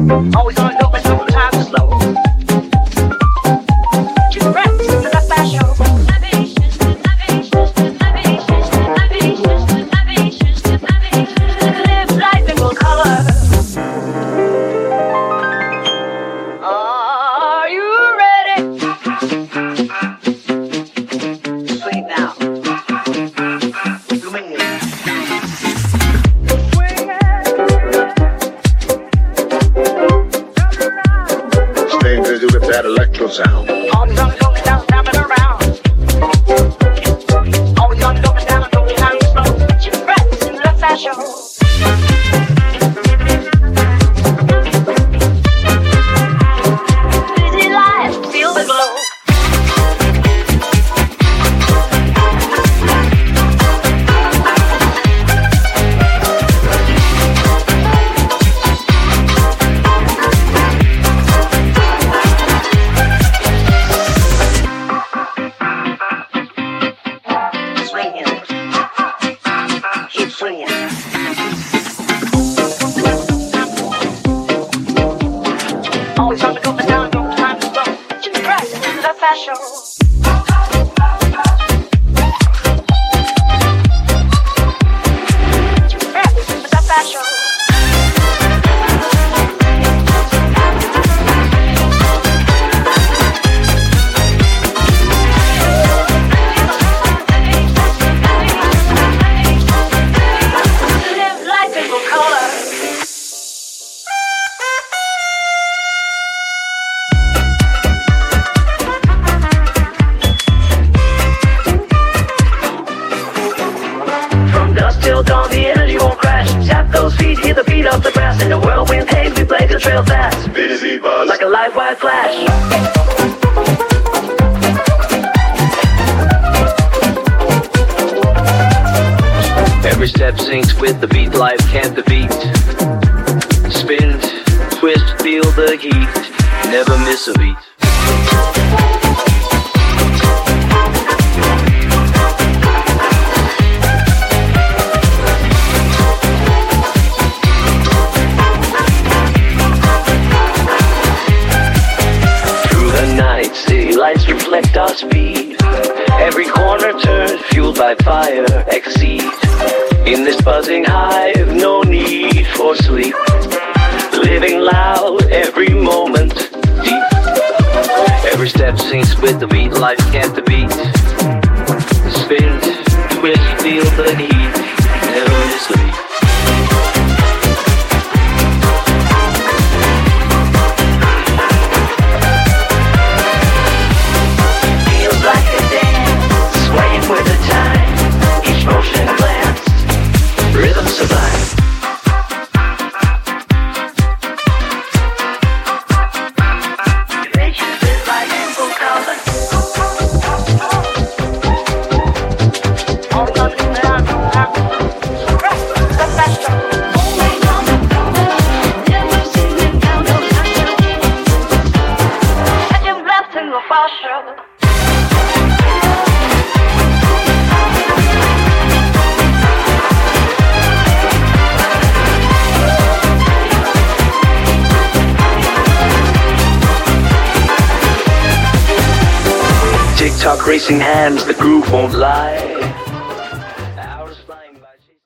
Always on the go, but sometimes slow. Just rest to the fashion. Live life in full color. Are you ready? Swing now. Swing it. Staying busy with that electro sound. Always on the go, down, down and around. Always on the go, down and go, down slow. Just rest to the fashion. Busy life, feel the glow. Swinging, keep swinging. Always on the go, but down, go, time to slow. Just rest to the fashion. Live life in full color. From dusk till dawn, the energy won't crash. Tap those feet, hear the beat of the brass. In the whirlwind haze, we blaze the trail fast. Busy buzz. Like a live wire flash. Every step syncs with the beat, life can't defeat. Spin, twist, feel the heat, never miss a beat. Through the night, city lights reflect our speed. Every corner turns, fueled by fire, exceed. In this buzzing hive, no need for sleep. Living loud, every moment deep. Every step syncs with the beat, life can't defeat. Spin, twist, feel the heat, never miss a beat. Feels like a dance, swaying with the time. Each motion glance, rhythm sublime. Visions live life in full color. Always on the go, down, rest to the fashion. Catching breath in the fashion. Tick-tock racing hands, the groove won't lie.